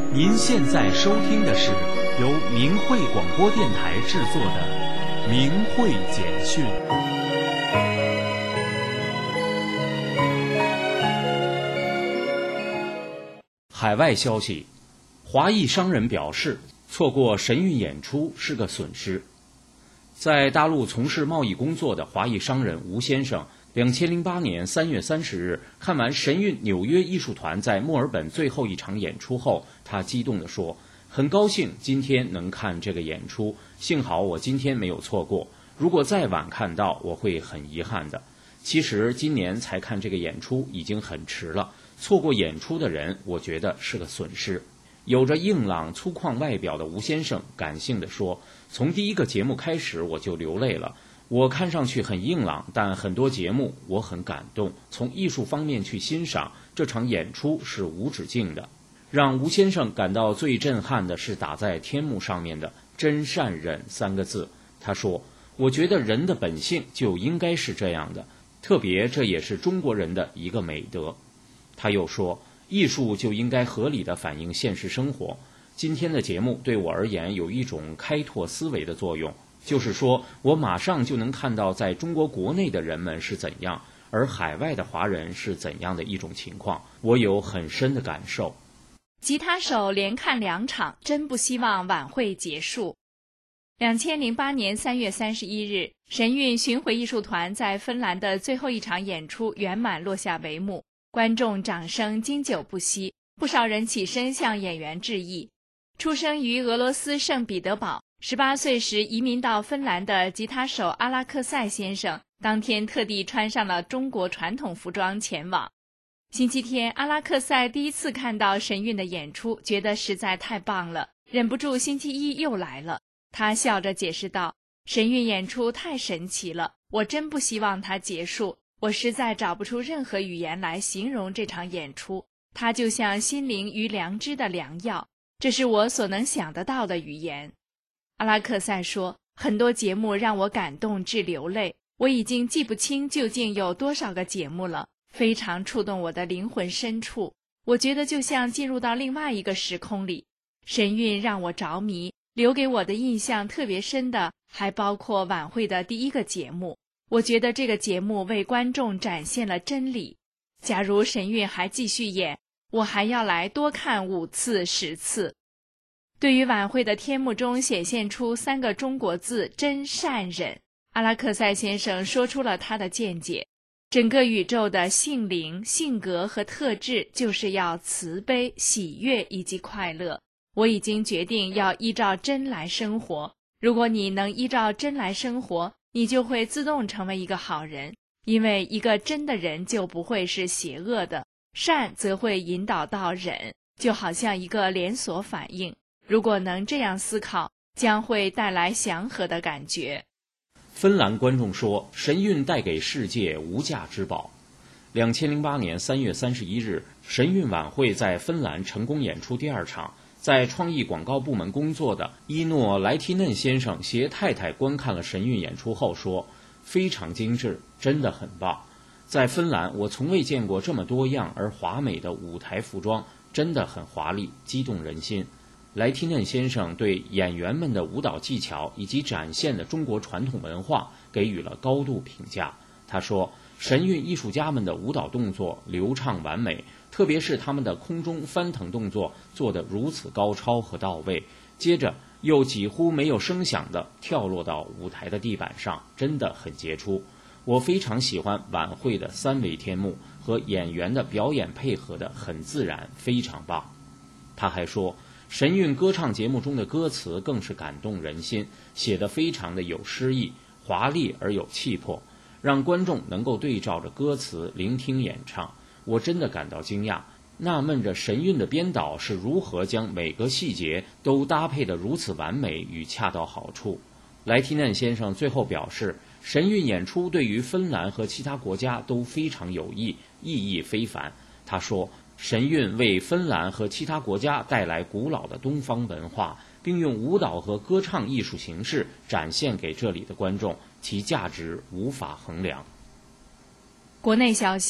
您现在收听的是由明慧广播电台制作的《明慧简讯》。海外消息，华裔商人表示，错过神韵演出是个损失。在大陆从事贸易工作的华裔商人吴先生，2008年3月30日看完神韵纽约艺术团在墨尔本最后一场演出后，他激动地说：“很高兴今天能看这个演出，幸好我今天没有错过，如果再晚看到，我会很遗憾的。其实今年才看这个演出已经很迟了，错过演出的人，我觉得是个损失。”有着硬朗粗犷外表的吴先生感性地说：“从第一个节目开始我就流泪了。我看上去很硬朗，但很多节目我很感动。从艺术方面去欣赏，这场演出是无止境的。”让吴先生感到最震撼的是打在天幕上面的“真善忍”3个字。他说：“我觉得人的本性就应该是这样的，特别这也是中国人的一个美德。”他又说：“艺术就应该合理地反映现实生活。今天的节目对我而言有一种开拓思维的作用，就是说我马上就能看到在中国国内的人们是怎样，而海外的华人是怎样的一种情况，我有很深的感受。” 吉他手连看2场，真不希望晚会结束。2008年3月31日，神韵巡回艺术团在芬兰的最后一场演出圆满落下帷幕，观众掌声经久不息，不少人起身向演员致意。出生于俄罗斯圣彼得堡，18岁时移民到芬兰的吉他手阿拉克塞先生，当天特地穿上了中国传统服装前往。星期天，阿拉克塞第一次看到神韵的演出，觉得实在太棒了，忍不住星期一又来了。他笑着解释道：“神韵演出太神奇了，我真不希望它结束，我实在找不出任何语言来形容这场演出，它就像心灵与良知的良药，这是我所能想得到的语言。”阿拉克塞说：“很多节目让我感动至流泪，我已经记不清究竟有多少个节目了，非常触动我的灵魂深处，我觉得就像进入到另外一个时空里。神韵让我着迷，留给我的印象特别深的还包括晚会的第1个节目。我觉得这个节目为观众展现了真理。假如神韵还继续演，我还要来多看5次、10次。”对于晚会的天幕中显现出3个中国字“真善忍”，阿拉克塞先生说出了他的见解。整个宇宙的性灵、性格和特质就是要慈悲、喜悦以及快乐。我已经决定要依照真来生活。如果你能依照真来生活，你就会自动成为一个好人，因为一个真的人就不会是邪恶的，善则会引导到忍，就好像一个连锁反应。如果能这样思考，将会带来祥和的感觉。 芬兰观众说：“神韵带给世界无价之宝。”2008年3月31日，神韵晚会在芬兰成功演出第2场。在创意广告部门工作的伊诺·莱提嫩先生携太太观看了神韵演出后说：“非常精致，真的很棒。在芬兰，我从未见过这么多样而华美的舞台服装，真的很华丽，激动人心。”莱提嫩先生对演员们的舞蹈技巧以及展现的中国传统文化给予了高度评价。他说：“神韵艺术家们的舞蹈动作流畅完美，特别是他们的空中翻腾动作做得如此高超和到位，接着又几乎没有声响地跳落到舞台的地板上，真的很杰出。我非常喜欢晚会的3维天幕和演员的表演配合得很自然，非常棒。”他还说：“神韵歌唱节目中的歌词更是感动人心，写得非常的有诗意，华丽而有气魄，让观众能够对照着歌词聆听演唱。我真的感到惊讶，纳闷着神韵的编导是如何将每个细节都搭配得如此完美与恰到好处。”莱提嫩先生最后表示，神韵演出对于芬兰和其他国家都非常有益，意义非凡。他说：“神韵为芬兰和其他国家带来古老的东方文化，并用舞蹈和歌唱艺术形式展现给这里的观众，其价值无法衡量。” 国内消息，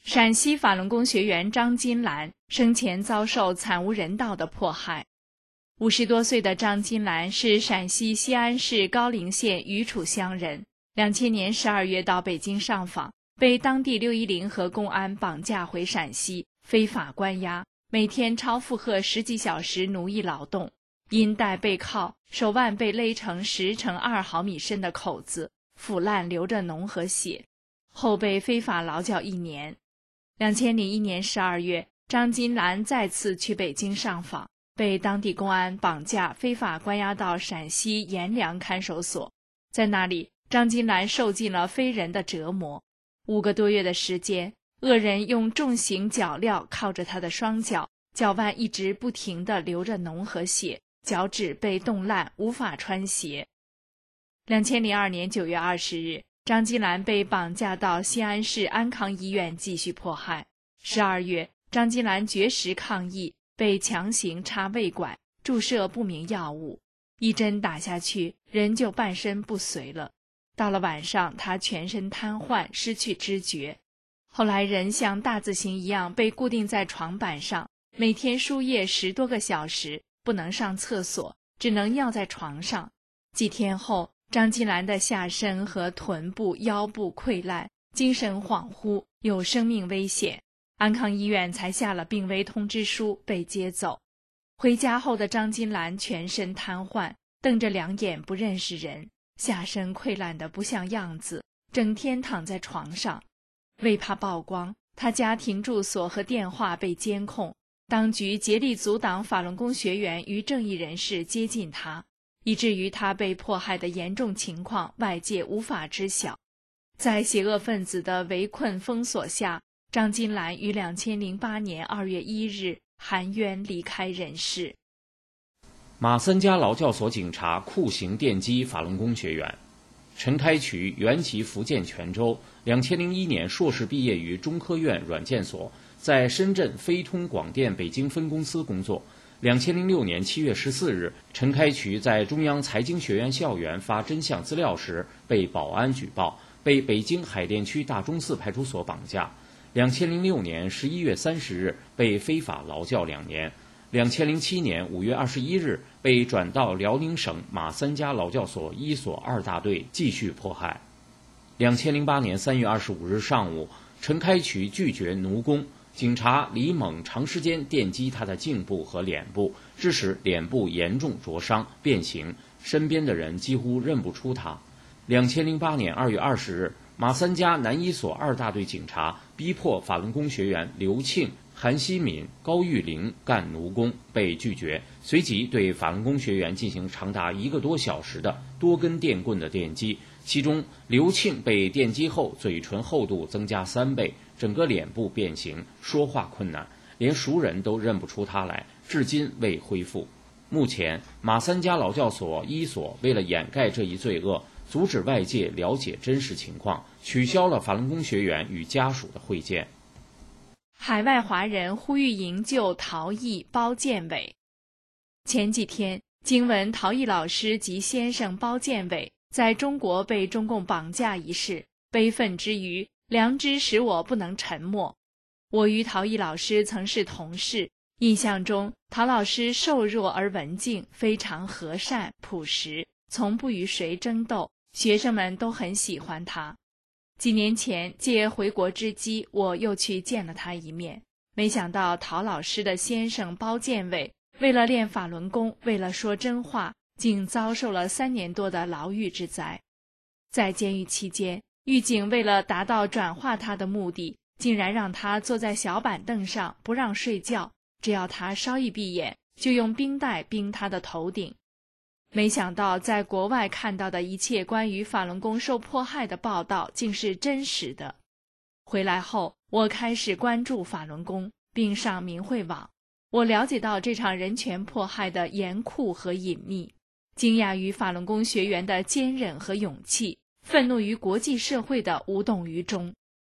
陕西法轮功学员张金兰生前遭受惨无人道的迫害。50多岁的张金兰是陕西西安市高陵县余楚乡人。2000年12月到北京上访，被当地610和公安绑架回陕西，非法关押，每天超负荷10几小时奴役劳动，因戴背铐，手腕被勒成10乘2毫米深的口子，腐烂流着脓和血，后被非法劳教1年。2001年12月，张金兰再次去北京上访，被当地公安绑架，非法关押到陕西阎良看守所。在那里，张金兰受尽了非人的折磨。5个多月的时间，恶人用重型脚镣铐着他的双脚，脚腕一直不停地流着脓和血，脚趾被冻烂，无法穿鞋。2002年9月20日，张金兰被绑架到西安市安康医院继续迫害。12月，张金兰绝食抗议，被强行插胃管，注射不明药物，一针打下去，人就半身不遂了。到了晚上，他全身瘫痪，失去知觉。后来人像大字形一样被固定在床板上，每天输液10多个小时，不能上厕所，只能尿在床上。几天后，张金兰的下身和臀部、腰部溃烂，精神恍惚，有生命危险。安康医院才下了病危通知书，被接走。回家后的张金兰全身瘫痪，瞪着2眼不认识人，下身溃烂得不像样子，整天躺在床上。为怕曝光，他家庭住所和电话被监控，当局竭力阻挡法轮功学员与正义人士接近他，以至于他被迫害的严重情况外界无法知晓。在邪恶分子的围困封锁下，张金兰于2008年2月1日含冤离开人世。 马三家劳教所警察酷刑电击法轮功学员。陈开渠原籍福建泉州，2001年硕士毕业于中科院软件所，在深圳飞通广电北京分公司工作。2006年7月14日，陈开渠在中央财经学院校园发真相资料时被保安举报，被北京海淀区大钟寺派出所绑架。2006年11月30日被非法劳教2年。2007年5月21日被转到辽宁省马三家劳教所1所2大队继续迫害。2008年3月25日上午，陈开渠拒绝奴工，警察李猛长时间电击他的颈部和脸部，致使脸部严重灼伤变形，身边的人几乎认不出他。2008年2月20日，马三家南1所2大队警察逼迫法轮功学员刘庆、韩希敏、高玉玲干奴工，被拒绝，随即对法轮功学员进行长达1个多小时的多根电棍的电击，其中刘庆被电击后嘴唇厚度增加3倍，整个脸部变形，说话困难，连熟人都认不出他来，至今未恢复。目前马三家劳教所1所为了掩盖这一罪恶，阻止外界了解真实情况，取消了法轮功学员与家属的会见。 海外华人呼吁营救陶艺包建伟。前几天，经闻陶艺老师及先生包建伟在中国被中共绑架一事，悲愤之余，良知使我不能沉默。我与陶艺老师曾是同事，印象中陶老师瘦弱而文静，非常和善朴实，从不与谁争斗，学生们都很喜欢他。几年前借回国之机，我又去见了他一面，没想到陶老师的先生包建伟为了练法轮功，为了说真话，竟遭受了3年多的牢狱之灾。在监狱期间，狱警为了达到转化他的目的，竟然让他坐在小板凳上，不让睡觉，只要他稍一闭眼，就用冰袋冰他的头顶。没想到在国外看到的一切关于法轮功受迫害的报道竟是真实的。回来后，我开始关注法轮功，并上明慧网。我了解到这场人权迫害的严酷和隐秘，惊讶于法轮功学员的坚韧和勇气，愤怒于国际社会的无动于衷。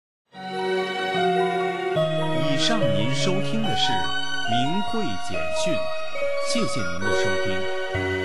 以上您收听的是明慧简讯，谢谢您的收听。